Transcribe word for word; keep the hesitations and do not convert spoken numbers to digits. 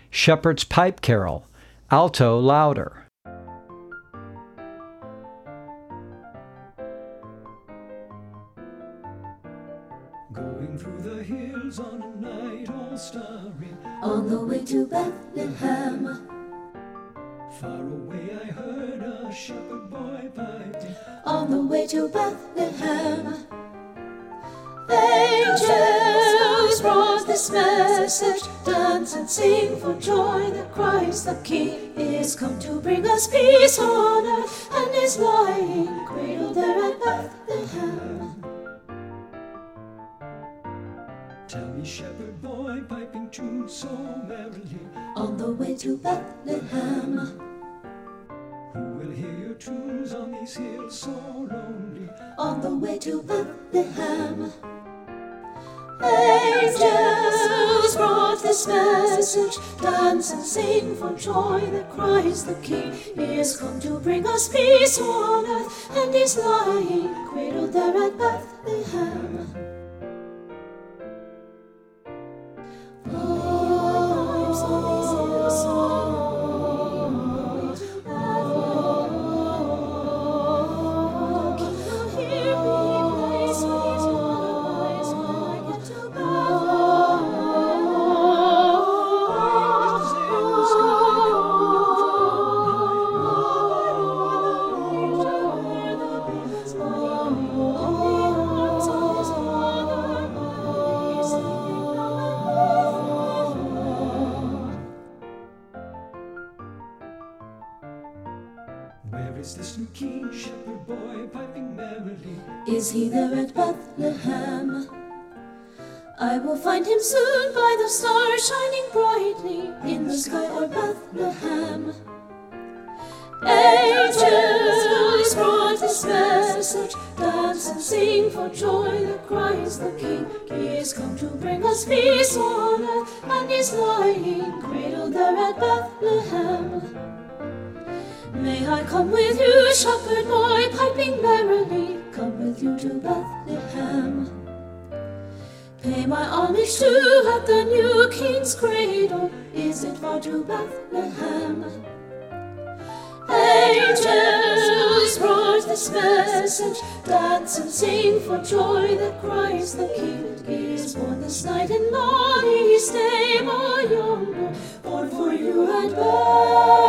Shepherd's Pipe Carol, alto louder. Going through the hills on a night all starry, on the way to Bethlehem. Far away I heard a shepherd boy piping, on the way to Bethlehem. Angels brought this message, dance and sing for joy that Christ the King is come to bring us peace on earth, and is lying cradled there at Bethlehem. Tell me, shepherd boy, piping tunes so merrily, on the way to Bethlehem. Who will hear your tunes on these hills so lonely, on the way to Bethlehem. Angels brought this message, dance and sing for joy that Christ the King is come to bring us peace on earth, and is lying cradled there at Bethlehem. Where is this new king, shepherd boy, piping merrily? Is he there at Bethlehem? I will find him soon by the stars shining brightly in the sky o'er Bethlehem. Angels brought this message, dance and sing for joy that Christ the King is come to bring us peace on earth, and is lying cradled there at Bethlehem. May I come with you, shepherd boy, piping merrily, come with you to Bethlehem. Pay my homage to at the new King's cradle, is it far to Bethlehem? Angels brought this message, dance and sing for joy that Christ the King is born this night, and not he stay by yonder, born for you at Bethlehem.